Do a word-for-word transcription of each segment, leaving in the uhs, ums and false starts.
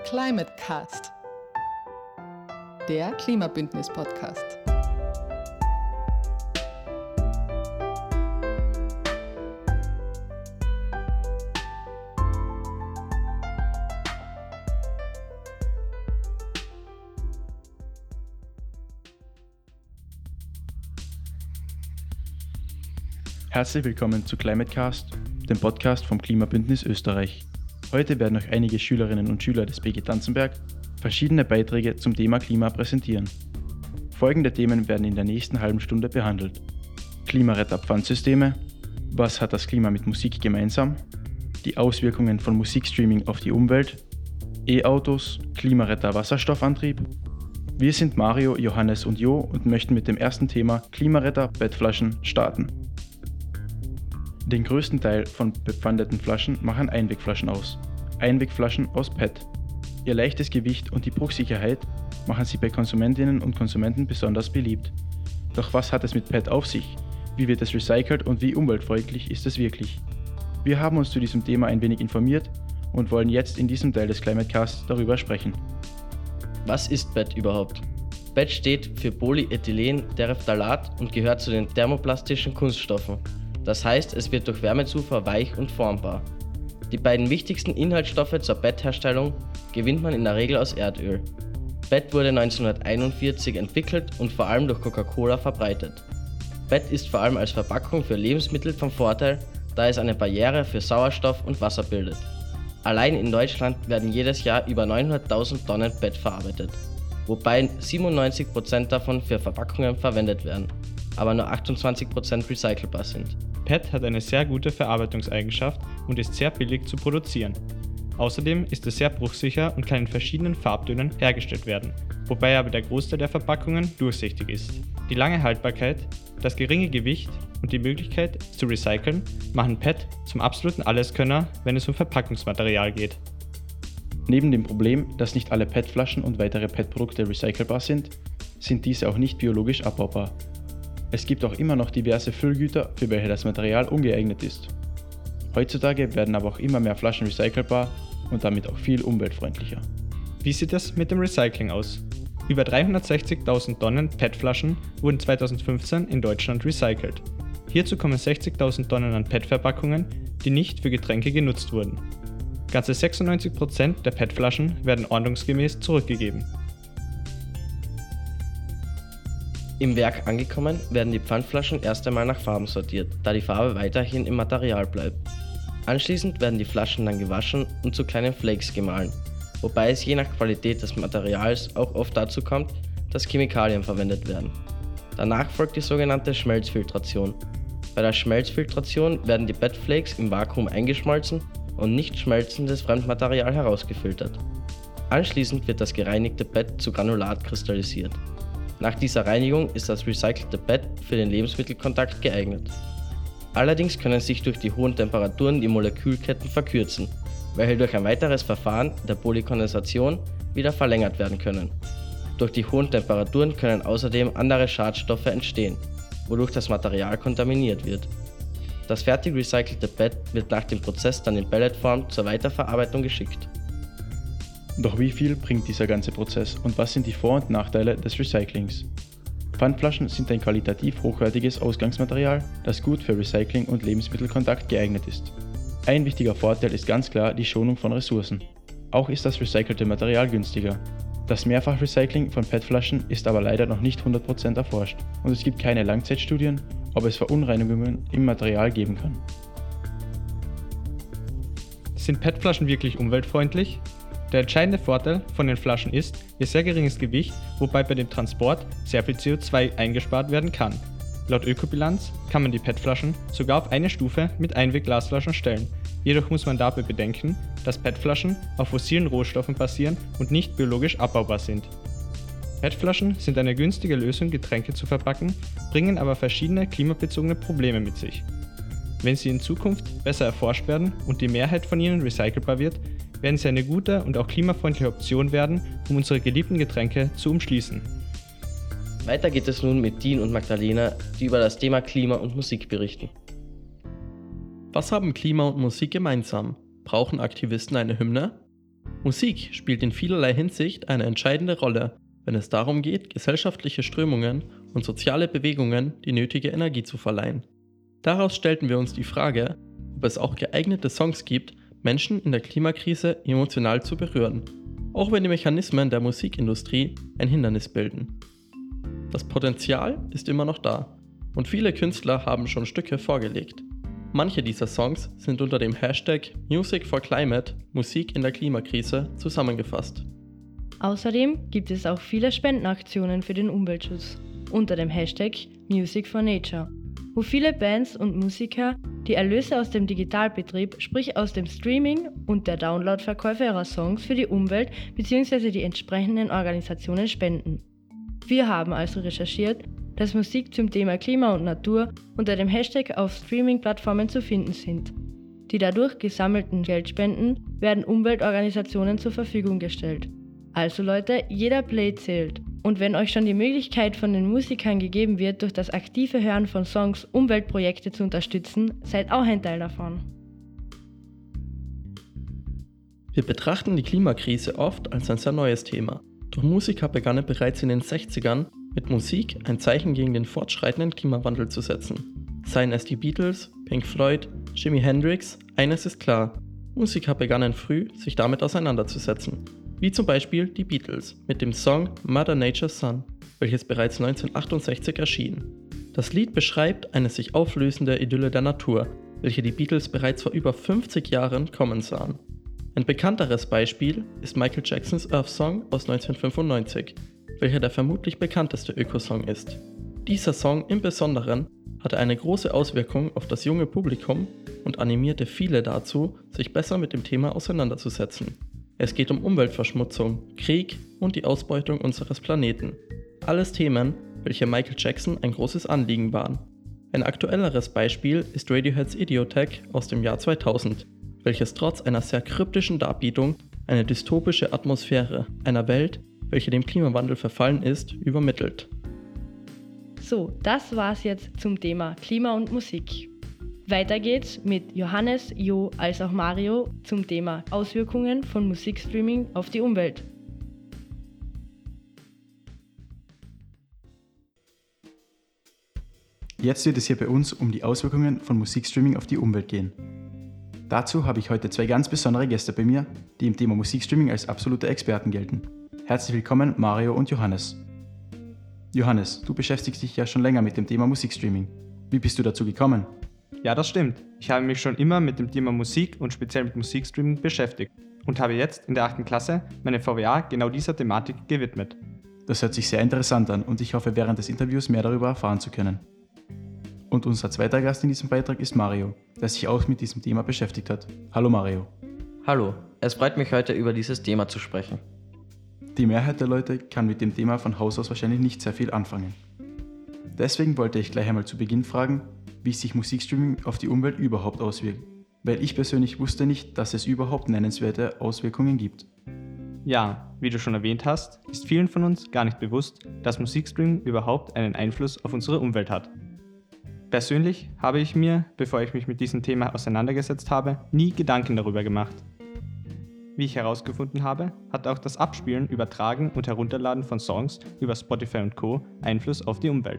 Climate Cast, der Klimabündnis-Podcast. Herzlich willkommen zu Climate Cast, dem Podcast vom Klimabündnis Österreich. Heute werden euch einige Schülerinnen und Schüler des B G Tanzenberg verschiedene Beiträge zum Thema Klima präsentieren. Folgende Themen werden in der nächsten halben Stunde behandelt: Klimaretter-Pfandsysteme, was hat das Klima mit Musik gemeinsam, die Auswirkungen von Musikstreaming auf die Umwelt, E-Autos, Klimaretter-Wasserstoffantrieb. Wir sind Mario, Johannes und Jo und möchten mit dem ersten Thema Klimaretter-P E T-Flaschen starten. Den größten Teil von bepfandeten Flaschen machen Einwegflaschen aus. Einwegflaschen aus P E T. Ihr leichtes Gewicht und die Bruchsicherheit machen sie bei Konsumentinnen und Konsumenten besonders beliebt. Doch was hat es mit P E T auf sich? Wie wird es recycelt und wie umweltfreundlich ist es wirklich? Wir haben uns zu diesem Thema ein wenig informiert und wollen jetzt in diesem Teil des Climate Casts darüber sprechen. Was ist P E T überhaupt? P E T steht für Polyethylenterephthalat und gehört zu den thermoplastischen Kunststoffen. Das heißt, es wird durch Wärmezufuhr weich und formbar. Die beiden wichtigsten Inhaltsstoffe zur P E T-Herstellung gewinnt man in der Regel aus Erdöl. P E T wurde neunzehnhunderteinundvierzig entwickelt und vor allem durch Coca-Cola verbreitet. P E T ist vor allem als Verpackung für Lebensmittel von Vorteil, da es eine Barriere für Sauerstoff und Wasser bildet. Allein in Deutschland werden jedes Jahr über neunhunderttausend Tonnen P E T verarbeitet, wobei siebenundneunzig Prozent davon für Verpackungen verwendet werden, aber nur achtundzwanzig Prozent recycelbar sind. P E T hat eine sehr gute Verarbeitungseigenschaft und ist sehr billig zu produzieren. Außerdem ist es sehr bruchsicher und kann in verschiedenen Farbtönen hergestellt werden, wobei aber der Großteil der Verpackungen durchsichtig ist. Die lange Haltbarkeit, das geringe Gewicht und die Möglichkeit, es zu recyceln, machen P E T zum absoluten Alleskönner, wenn es um Verpackungsmaterial geht. Neben dem Problem, dass nicht alle P E T-Flaschen und weitere P E T-Produkte recycelbar sind, sind diese auch nicht biologisch abbaubar. Es gibt auch immer noch diverse Füllgüter, für welche das Material ungeeignet ist. Heutzutage werden aber auch immer mehr Flaschen recycelbar und damit auch viel umweltfreundlicher. Wie sieht es mit dem Recycling aus? Über dreihundertsechzigtausend Tonnen P E T-Flaschen wurden zweitausendfünfzehn in Deutschland recycelt. Hierzu kommen sechzigtausend Tonnen an P E T-Verpackungen, die nicht für Getränke genutzt wurden. Ganze sechsundneunzig Prozent der P E T-Flaschen werden ordnungsgemäß zurückgegeben. Im Werk angekommen werden die Pfandflaschen erst einmal nach Farben sortiert, da die Farbe weiterhin im Material bleibt. Anschließend werden die Flaschen dann gewaschen und zu kleinen Flakes gemahlen, wobei es je nach Qualität des Materials auch oft dazu kommt, dass Chemikalien verwendet werden. Danach folgt die sogenannte Schmelzfiltration. Bei der Schmelzfiltration werden die P E T-Flakes im Vakuum eingeschmolzen und nicht schmelzendes Fremdmaterial herausgefiltert. Anschließend wird das gereinigte P E T zu Granulat kristallisiert. Nach dieser Reinigung ist das recycelte P E T für den Lebensmittelkontakt geeignet. Allerdings können sich durch die hohen Temperaturen die Molekülketten verkürzen, welche durch ein weiteres Verfahren der Polykondensation wieder verlängert werden können. Durch die hohen Temperaturen können außerdem andere Schadstoffe entstehen, wodurch das Material kontaminiert wird. Das fertig recycelte P E T wird nach dem Prozess dann in Pelletform zur Weiterverarbeitung geschickt. Doch wie viel bringt dieser ganze Prozess und was sind die Vor- und Nachteile des Recyclings? Pfandflaschen sind ein qualitativ hochwertiges Ausgangsmaterial, das gut für Recycling und Lebensmittelkontakt geeignet ist. Ein wichtiger Vorteil ist ganz klar die Schonung von Ressourcen. Auch ist das recycelte Material günstiger. Das Mehrfachrecycling von P E T-Flaschen ist aber leider noch nicht hundert Prozent erforscht und es gibt keine Langzeitstudien, ob es Verunreinigungen im Material geben kann. Sind P E T-Flaschen wirklich umweltfreundlich? Der entscheidende Vorteil von den Flaschen ist ihr sehr geringes Gewicht, wobei bei dem Transport sehr viel C O zwei eingespart werden kann. Laut Ökobilanz kann man die P E T-Flaschen sogar auf eine Stufe mit Einwegglasflaschen stellen. Jedoch muss man dabei bedenken, dass P E T-Flaschen auf fossilen Rohstoffen basieren und nicht biologisch abbaubar sind. P E T-Flaschen sind eine günstige Lösung, Getränke zu verpacken, bringen aber verschiedene klimabezogene Probleme mit sich. Wenn sie in Zukunft besser erforscht werden und die Mehrheit von ihnen recycelbar wird, werden sie eine gute und auch klimafreundliche Option werden, um unsere geliebten Getränke zu umschließen. Weiter geht es nun mit Dean und Magdalena, die über das Thema Klima und Musik berichten. Was haben Klima und Musik gemeinsam? Brauchen Aktivisten eine Hymne? Musik spielt in vielerlei Hinsicht eine entscheidende Rolle, wenn es darum geht, gesellschaftliche Strömungen und soziale Bewegungen die nötige Energie zu verleihen. Daraus stellten wir uns die Frage, ob es auch geeignete Songs gibt, Menschen in der Klimakrise emotional zu berühren, auch wenn die Mechanismen der Musikindustrie ein Hindernis bilden. Das Potenzial ist immer noch da und viele Künstler haben schon Stücke vorgelegt. Manche dieser Songs sind unter dem Hashtag Music for Climate, Musik in der Klimakrise, zusammengefasst. Außerdem gibt es auch viele Spendenaktionen für den Umweltschutz unter dem Hashtag Music for Nature, wo viele Bands und Musiker die Erlöse aus dem Digitalbetrieb, sprich aus dem Streaming und der Downloadverkäufe ihrer Songs für die Umwelt bzw. die entsprechenden Organisationen spenden. Wir haben also recherchiert, dass Musik zum Thema Klima und Natur unter dem Hashtag auf Streaming-Plattformen zu finden sind. Die dadurch gesammelten Geldspenden werden Umweltorganisationen zur Verfügung gestellt. Also Leute, jeder Play zählt. Und wenn euch schon die Möglichkeit von den Musikern gegeben wird, durch das aktive Hören von Songs Umweltprojekte zu unterstützen, seid auch ein Teil davon. Wir betrachten die Klimakrise oft als ein sehr neues Thema. Doch Musiker begannen bereits in den sechzigern mit Musik ein Zeichen gegen den fortschreitenden Klimawandel zu setzen. Seien es die Beatles, Pink Floyd, Jimi Hendrix, eines ist klar, Musiker begannen früh, sich damit auseinanderzusetzen. Wie zum Beispiel die Beatles mit dem Song Mother Nature's Son, welches bereits neunzehnhundertachtundsechzig erschien. Das Lied beschreibt eine sich auflösende Idylle der Natur, welche die Beatles bereits vor über fünfzig Jahren kommen sahen. Ein bekannteres Beispiel ist Michael Jacksons Earth Song aus neunzehnhundertfünfundneunzig, welcher der vermutlich bekannteste Ökosong ist. Dieser Song im Besonderen hatte eine große Auswirkung auf das junge Publikum und animierte viele dazu, sich besser mit dem Thema auseinanderzusetzen. Es geht um Umweltverschmutzung, Krieg und die Ausbeutung unseres Planeten. Alles Themen, welche Michael Jackson ein großes Anliegen waren. Ein aktuelleres Beispiel ist Radioheads Idiotech aus dem Jahr zweitausend, welches trotz einer sehr kryptischen Darbietung eine dystopische Atmosphäre einer Welt, welche dem Klimawandel verfallen ist, übermittelt. So, das war's jetzt zum Thema Klima und Musik. Weiter geht's mit Johannes, Jo als auch Mario zum Thema Auswirkungen von Musikstreaming auf die Umwelt. Jetzt wird es hier bei uns um die Auswirkungen von Musikstreaming auf die Umwelt gehen. Dazu habe ich heute zwei ganz besondere Gäste bei mir, die im Thema Musikstreaming als absolute Experten gelten. Herzlich willkommen Mario und Johannes. Johannes, du beschäftigst dich ja schon länger mit dem Thema Musikstreaming. Wie bist du dazu gekommen? Ja, das stimmt. Ich habe mich schon immer mit dem Thema Musik und speziell mit Musikstreaming beschäftigt und habe jetzt in der achten Klasse meine V W A genau dieser Thematik gewidmet. Das hört sich sehr interessant an und ich hoffe, während des Interviews mehr darüber erfahren zu können. Und unser zweiter Gast in diesem Beitrag ist Mario, der sich auch mit diesem Thema beschäftigt hat. Hallo Mario. Hallo, es freut mich heute über dieses Thema zu sprechen. Die Mehrheit der Leute kann mit dem Thema von Haus aus wahrscheinlich nicht sehr viel anfangen. Deswegen wollte ich gleich einmal zu Beginn fragen, wie sich Musikstreaming auf die Umwelt überhaupt auswirkt, weil ich persönlich wusste nicht, dass es überhaupt nennenswerte Auswirkungen gibt. Ja, wie du schon erwähnt hast, ist vielen von uns gar nicht bewusst, dass Musikstreaming überhaupt einen Einfluss auf unsere Umwelt hat. Persönlich habe ich mir, bevor ich mich mit diesem Thema auseinandergesetzt habe, nie Gedanken darüber gemacht. Wie ich herausgefunden habe, hat auch das Abspielen, Übertragen und Herunterladen von Songs über Spotify und Co. Einfluss auf die Umwelt.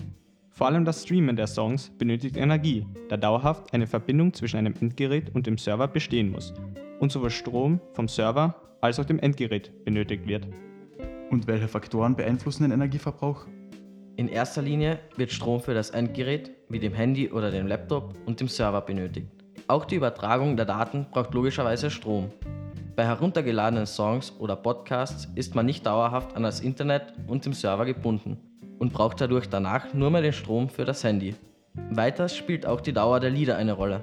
Vor allem das Streamen der Songs benötigt Energie, da dauerhaft eine Verbindung zwischen einem Endgerät und dem Server bestehen muss und sowohl Strom vom Server als auch dem Endgerät benötigt wird. Und welche Faktoren beeinflussen den Energieverbrauch? In erster Linie wird Strom für das Endgerät, wie dem Handy oder dem Laptop, und dem Server benötigt. Auch die Übertragung der Daten braucht logischerweise Strom. Bei heruntergeladenen Songs oder Podcasts ist man nicht dauerhaft an das Internet und dem Server gebunden und braucht dadurch danach nur mehr den Strom für das Handy. Weiters spielt auch die Dauer der Lieder eine Rolle.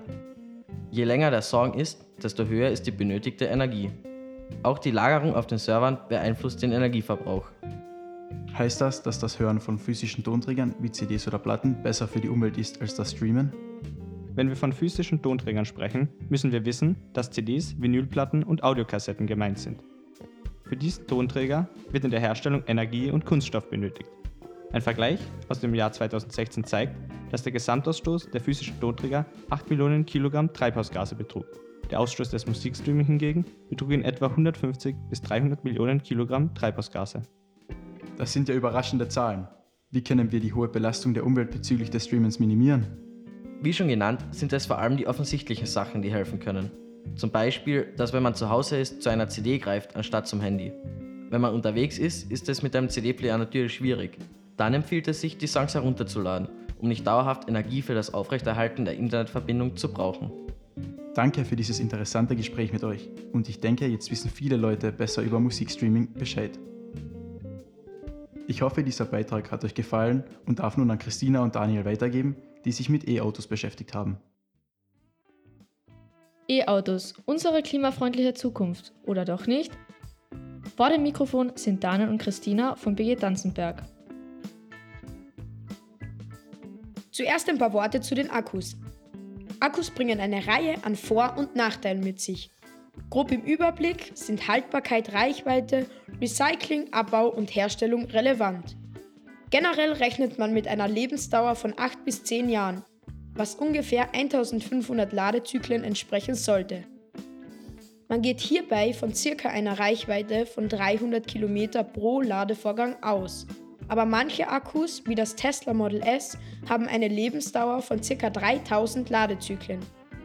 Je länger der Song ist, desto höher ist die benötigte Energie. Auch die Lagerung auf den Servern beeinflusst den Energieverbrauch. Heißt das, dass das Hören von physischen Tonträgern wie C Ds oder Platten besser für die Umwelt ist als das Streamen? Wenn wir von physischen Tonträgern sprechen, müssen wir wissen, dass C Ds, Vinylplatten und Audiokassetten gemeint sind. Für diesen Tonträger wird in der Herstellung Energie und Kunststoff benötigt. Ein Vergleich aus dem Jahr zweitausendsechzehn zeigt, dass der Gesamtausstoß der physischen Tonträger acht Millionen Kilogramm Treibhausgase betrug. Der Ausstoß des Musikstreaming hingegen betrug in etwa hundertfünfzig bis dreihundert Millionen Kilogramm Treibhausgase. Das sind ja überraschende Zahlen. Wie können wir die hohe Belastung der Umwelt bezüglich des Streamens minimieren? Wie schon genannt, sind es vor allem die offensichtlichen Sachen, die helfen können. Zum Beispiel, dass wenn man zu Hause ist, zu einer C D greift, anstatt zum Handy. Wenn man unterwegs ist, ist es mit einem C D-Player natürlich schwierig. Dann empfiehlt es sich, die Songs herunterzuladen, um nicht dauerhaft Energie für das Aufrechterhalten der Internetverbindung zu brauchen. Danke für dieses interessante Gespräch mit euch. Und ich denke, jetzt wissen viele Leute besser über Musikstreaming Bescheid. Ich hoffe, dieser Beitrag hat euch gefallen und darf nun an Christina und Daniel weitergeben, die sich mit E-Autos beschäftigt haben. E-Autos, unsere klimafreundliche Zukunft, oder doch nicht? Vor dem Mikrofon sind Daniel und Christina vom B G Tanzenberg. Zuerst ein paar Worte zu den Akkus. Akkus bringen eine Reihe an Vor- und Nachteilen mit sich. Grob im Überblick sind Haltbarkeit, Reichweite, Recycling, Abbau und Herstellung relevant. Generell rechnet man mit einer Lebensdauer von acht bis zehn Jahren, was ungefähr eintausendfünfhundert Ladezyklen entsprechen sollte. Man geht hierbei von ca. einer Reichweite von dreihundert Kilometer pro Ladevorgang aus. Aber manche Akkus, wie das Tesla Model S, haben eine Lebensdauer von ca. dreitausend Ladezyklen.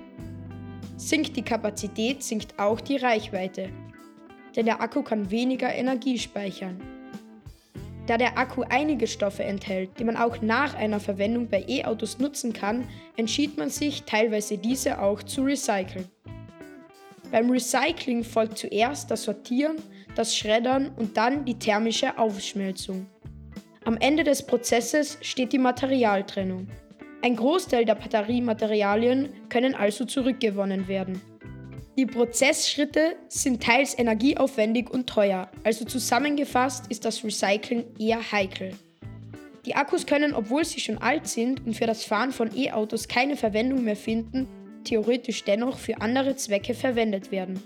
Sinkt die Kapazität, sinkt auch die Reichweite, denn der Akku kann weniger Energie speichern. Da der Akku einige Stoffe enthält, die man auch nach einer Verwendung bei E-Autos nutzen kann, entschied man sich, teilweise diese auch zu recyceln. Beim Recycling folgt zuerst das Sortieren, das Schreddern und dann die thermische Aufschmelzung. Am Ende des Prozesses steht die Materialtrennung. Ein Großteil der Batteriematerialien können also zurückgewonnen werden. Die Prozessschritte sind teils energieaufwendig und teuer, also zusammengefasst ist das Recycling eher heikel. Die Akkus können, obwohl sie schon alt sind und für das Fahren von E-Autos keine Verwendung mehr finden, theoretisch dennoch für andere Zwecke verwendet werden.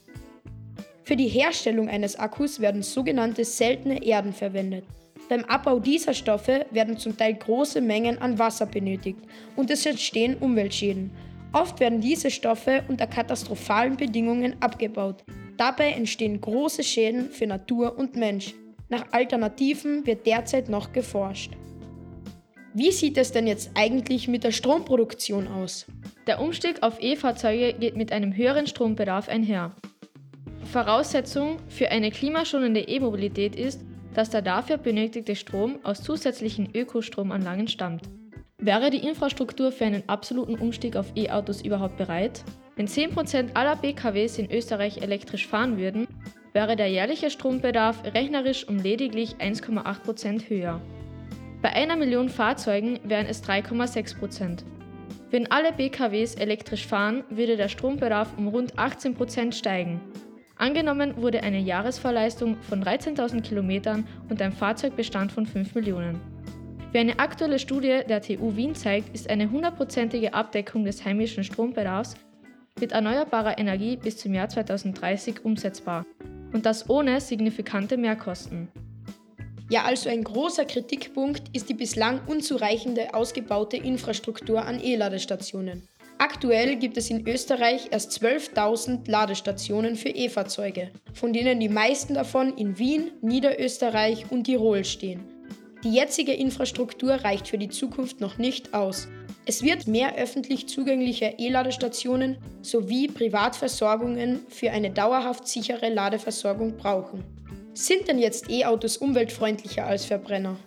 Für die Herstellung eines Akkus werden sogenannte seltene Erden verwendet. Beim Abbau dieser Stoffe werden zum Teil große Mengen an Wasser benötigt und es entstehen Umweltschäden. Oft werden diese Stoffe unter katastrophalen Bedingungen abgebaut. Dabei entstehen große Schäden für Natur und Mensch. Nach Alternativen wird derzeit noch geforscht. Wie sieht es denn jetzt eigentlich mit der Stromproduktion aus? Der Umstieg auf E-Fahrzeuge geht mit einem höheren Strombedarf einher. Voraussetzung für eine klimaschonende E-Mobilität ist, dass der dafür benötigte Strom aus zusätzlichen Ökostromanlagen stammt. Wäre die Infrastruktur für einen absoluten Umstieg auf E-Autos überhaupt bereit? Wenn zehn Prozent aller B K Ws in Österreich elektrisch fahren würden, wäre der jährliche Strombedarf rechnerisch um lediglich eins Komma acht Prozent höher. Bei einer Million Fahrzeugen wären es drei Komma sechs Prozent. Wenn alle B K Ws elektrisch fahren, würde der Strombedarf um rund achtzehn Prozent steigen. Angenommen wurde eine Jahresfahrleistung von dreizehntausend Kilometern und ein Fahrzeugbestand von fünf Millionen. Wie eine aktuelle Studie der T U Wien zeigt, ist eine hundertprozentige Abdeckung des heimischen Strombedarfs mit erneuerbarer Energie bis zum Jahr zweitausenddreißig umsetzbar. Und das ohne signifikante Mehrkosten. Ja, also ein großer Kritikpunkt ist die bislang unzureichende ausgebaute Infrastruktur an E-Ladestationen. Aktuell gibt es in Österreich erst zwölftausend Ladestationen für E-Fahrzeuge, von denen die meisten davon in Wien, Niederösterreich und Tirol stehen. Die jetzige Infrastruktur reicht für die Zukunft noch nicht aus. Es wird mehr öffentlich zugängliche E-Ladestationen sowie Privatversorgungen für eine dauerhaft sichere Ladeversorgung brauchen. Sind denn jetzt E-Autos umweltfreundlicher als Verbrenner?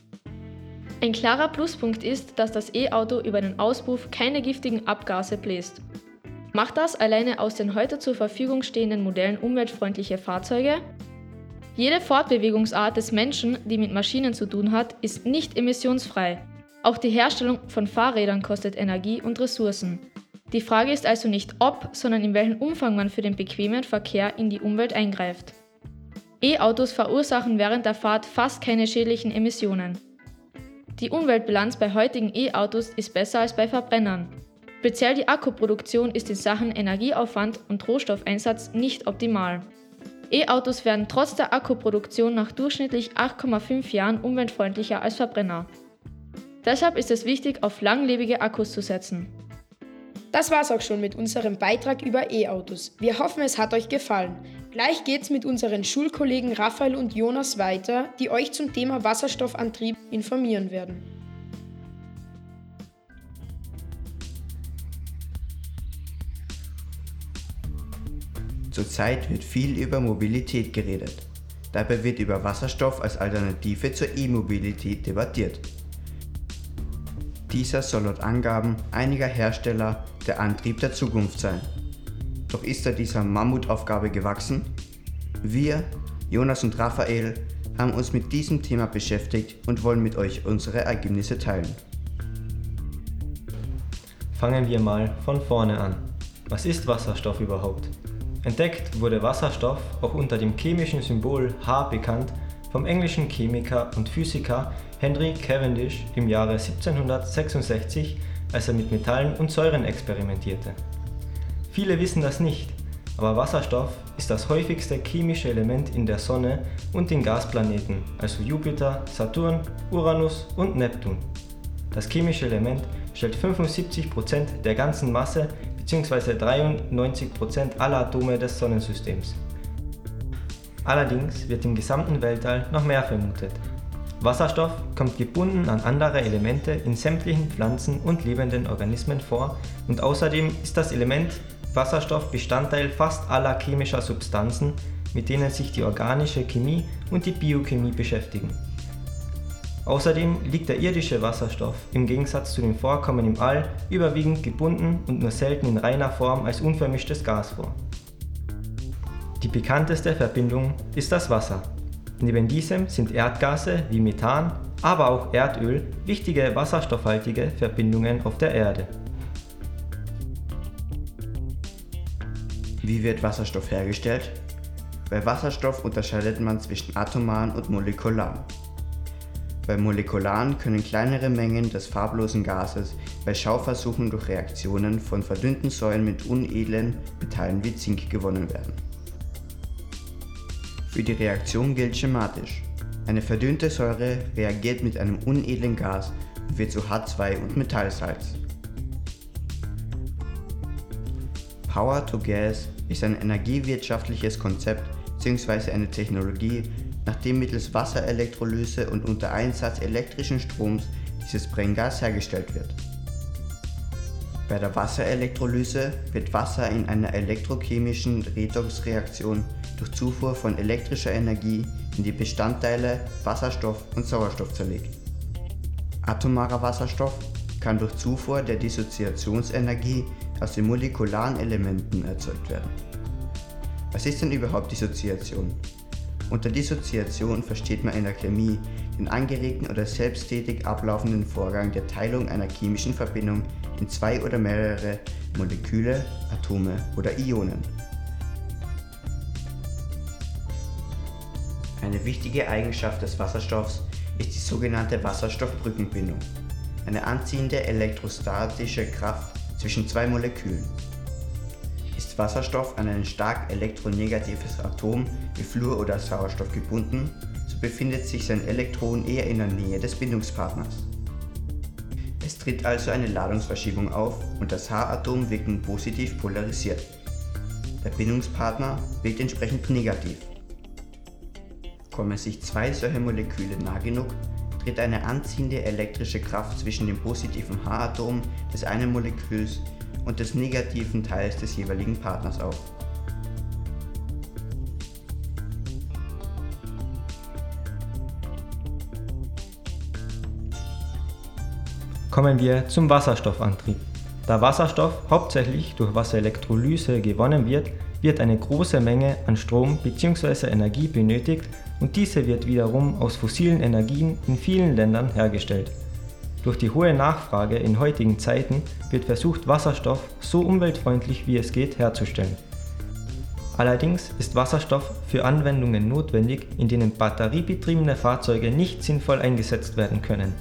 Ein klarer Pluspunkt ist, dass das E-Auto über den Auspuff keine giftigen Abgase bläst. Macht das alleine aus den heute zur Verfügung stehenden Modellen umweltfreundliche Fahrzeuge? Jede Fortbewegungsart des Menschen, die mit Maschinen zu tun hat, ist nicht emissionsfrei. Auch die Herstellung von Fahrrädern kostet Energie und Ressourcen. Die Frage ist also nicht ob, sondern in welchem Umfang man für den bequemen Verkehr in die Umwelt eingreift. E-Autos verursachen während der Fahrt fast keine schädlichen Emissionen. Die Umweltbilanz bei heutigen E-Autos ist besser als bei Verbrennern. Speziell die Akkuproduktion ist in Sachen Energieaufwand und Rohstoffeinsatz nicht optimal. E-Autos werden trotz der Akkuproduktion nach durchschnittlich acht Komma fünf Jahren umweltfreundlicher als Verbrenner. Deshalb ist es wichtig, auf langlebige Akkus zu setzen. Das war's auch schon mit unserem Beitrag über E-Autos. Wir hoffen, es hat euch gefallen. Gleich geht's mit unseren Schulkollegen Raphael und Jonas weiter, die euch zum Thema Wasserstoffantrieb informieren werden. Zurzeit wird viel über Mobilität geredet. Dabei wird über Wasserstoff als Alternative zur E-Mobilität debattiert. Dieser soll laut Angaben einiger Hersteller der Antrieb der Zukunft sein. Doch ist er dieser Mammutaufgabe gewachsen? Wir, Jonas und Raphael, haben uns mit diesem Thema beschäftigt und wollen mit euch unsere Ergebnisse teilen. Fangen wir mal von vorne an. Was ist Wasserstoff überhaupt? Entdeckt wurde Wasserstoff, auch unter dem chemischen Symbol H bekannt, vom englischen Chemiker und Physiker Henry Cavendish im Jahre siebzehnhundertsechsundsechzig, als er mit Metallen und Säuren experimentierte. Viele wissen das nicht, aber Wasserstoff ist das häufigste chemische Element in der Sonne und den Gasplaneten, also Jupiter, Saturn, Uranus und Neptun. Das chemische Element stellt fünfundsiebzig Prozent der ganzen Masse bzw. dreiundneunzig Prozent aller Atome des Sonnensystems. Allerdings wird im gesamten Weltall noch mehr vermutet. Wasserstoff kommt gebunden an andere Elemente in sämtlichen Pflanzen und lebenden Organismen vor und außerdem ist das Element Wasserstoff Bestandteil fast aller chemischer Substanzen, mit denen sich die organische Chemie und die Biochemie beschäftigen. Außerdem liegt der irdische Wasserstoff im Gegensatz zu den Vorkommen im All überwiegend gebunden und nur selten in reiner Form als unvermischtes Gas vor. Die bekannteste Verbindung ist das Wasser. Neben diesem sind Erdgase wie Methan, aber auch Erdöl wichtige wasserstoffhaltige Verbindungen auf der Erde. Wie wird Wasserstoff hergestellt? Bei Wasserstoff unterscheidet man zwischen atomaren und molekularen. Bei molekularen können kleinere Mengen des farblosen Gases bei Schauversuchen durch Reaktionen von verdünnten Säuren mit unedlen Metallen wie Zink gewonnen werden. Für die Reaktion gilt schematisch: Eine verdünnte Säure reagiert mit einem unedlen Gas und wird zu H zwei und Metallsalz. Power to Gas ist ein energiewirtschaftliches Konzept bzw. eine Technologie, nachdem mittels Wasserelektrolyse und unter Einsatz elektrischen Stroms dieses Brenngas hergestellt wird. Bei der Wasserelektrolyse wird Wasser in einer elektrochemischen Redoxreaktion durch Zufuhr von elektrischer Energie in die Bestandteile Wasserstoff und Sauerstoff zerlegt. Atomarer Wasserstoff kann durch Zufuhr der Dissoziationsenergie aus den molekularen Elementen erzeugt werden. Was ist denn überhaupt Dissoziation? Unter Dissoziation versteht man in der Chemie den angeregten oder selbsttätig ablaufenden Vorgang der Teilung einer chemischen Verbindung in zwei oder mehrere Moleküle, Atome oder Ionen. Eine wichtige Eigenschaft des Wasserstoffs ist die sogenannte Wasserstoffbrückenbindung, eine anziehende elektrostatische Kraft zwischen zwei Molekülen. Ist Wasserstoff an ein stark elektronegatives Atom wie Fluor oder Sauerstoff gebunden, so befindet sich sein Elektron eher in der Nähe des Bindungspartners. Es tritt also eine Ladungsverschiebung auf und das H-Atom wirkt nun positiv polarisiert. Der Bindungspartner wirkt entsprechend negativ. Kommen sich zwei solche Moleküle nah genug, tritt eine anziehende elektrische Kraft zwischen dem positiven H-Atom des einen Moleküls und des negativen Teils des jeweiligen Partners auf. Kommen wir zum Wasserstoffantrieb. Da Wasserstoff hauptsächlich durch Wasserelektrolyse gewonnen wird, wird eine große Menge an Strom bzw. Energie benötigt und diese wird wiederum aus fossilen Energien in vielen Ländern hergestellt. Durch die hohe Nachfrage in heutigen Zeiten wird versucht, Wasserstoff so umweltfreundlich wie es geht herzustellen. Allerdings ist Wasserstoff für Anwendungen notwendig, in denen batteriebetriebene Fahrzeuge nicht sinnvoll eingesetzt werden können.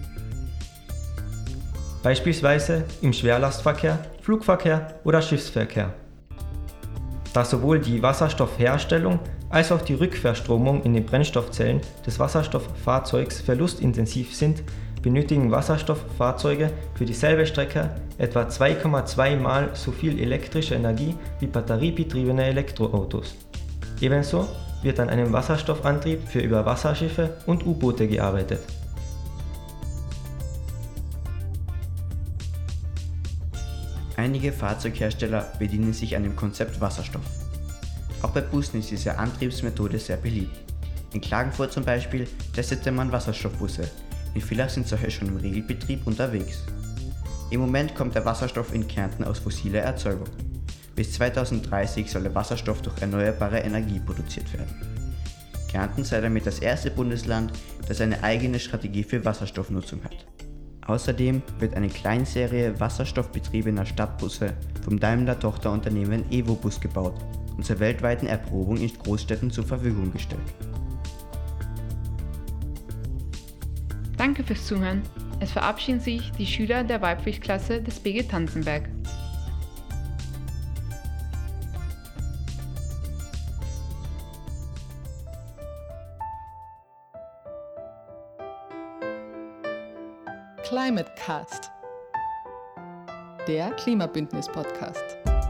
Beispielsweise im Schwerlastverkehr, Flugverkehr oder Schiffsverkehr. Da sowohl die Wasserstoffherstellung als auch die Rückverstromung in den Brennstoffzellen des Wasserstofffahrzeugs verlustintensiv sind, benötigen Wasserstofffahrzeuge für dieselbe Strecke etwa zwei Komma zwei Mal so viel elektrische Energie wie batteriebetriebene Elektroautos. Ebenso wird an einem Wasserstoffantrieb für Überwasserschiffe und U-Boote gearbeitet. Einige Fahrzeughersteller bedienen sich an dem Konzept Wasserstoff. Auch bei Bussen ist diese Antriebsmethode sehr beliebt. In Klagenfurt zum Beispiel testete man Wasserstoffbusse. In Villach sind solche schon im Regelbetrieb unterwegs. Im Moment kommt der Wasserstoff in Kärnten aus fossiler Erzeugung. Bis zweitausenddreißig soll der Wasserstoff durch erneuerbare Energie produziert werden. Kärnten sei damit das erste Bundesland, das eine eigene Strategie für Wasserstoffnutzung hat. Außerdem wird eine Kleinserie wasserstoffbetriebener Stadtbusse vom Daimler-Tochterunternehmen EvoBus gebaut und zur weltweiten Erprobung in Großstädten zur Verfügung gestellt. Danke fürs Zuhören. Es verabschieden sich die Schüler der Wahlpflichtklasse des B G Tanzenberg. ClimateCast, der Klimabündnis-Podcast.